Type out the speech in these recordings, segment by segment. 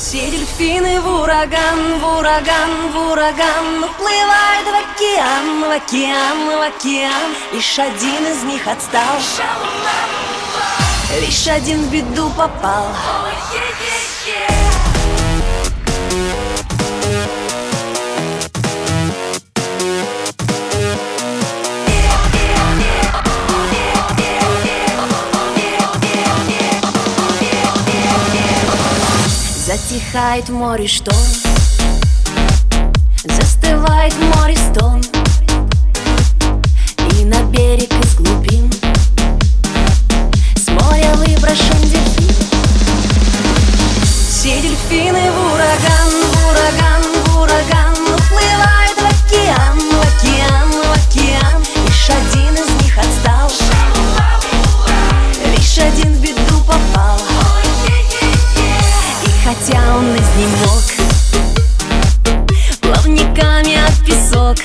Все дельфины в ураган, в ураган, в ураган уплывают в океан, в океан, в океан. Лишь один из них отстал, лишь один в беду попал. Затихает в море шторм, застывает в море стон, и на берег из глубин с моря выброшен дельфин. Все дельфины в ураган, в ураган, в ураган уплывают в океан, в океан, в океан. Лишь один из них отстал, лишь один в беду попал. Хотя он изнемог плавниками от песок,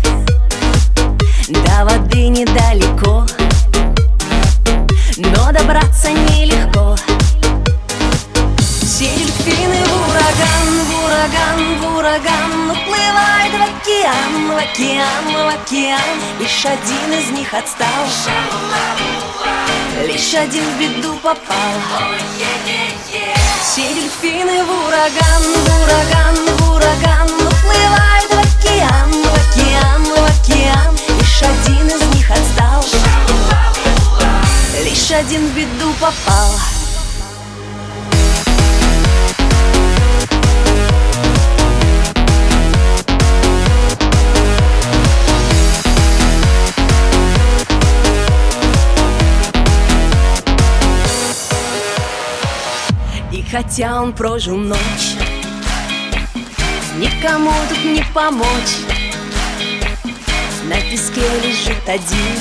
до воды недалеко, но добраться нелегко. Все дельфины в ураган, в ураган, в ураган уплывают в океан, в океан, в океан. Лишь один из них отстал, лишь один в беду попал. Все дельфины в ураган, в ураган, в ураган уплывают в океан, в океан, в океан. Лишь один из них отстал, лишь один в беду попал. И хотя он прожил ночь, никому тут не помочь. На песке лежит один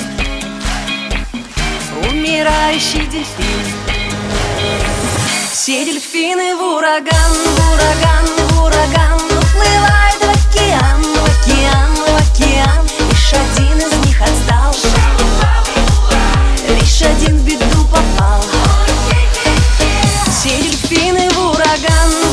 умирающий дельфин. Все дельфины в ураган, в ураган, в ураган уплывают в океан, в океан, в океан. Лишь один из них отстал, лишь один в беду попал. Все дельфины в ураган,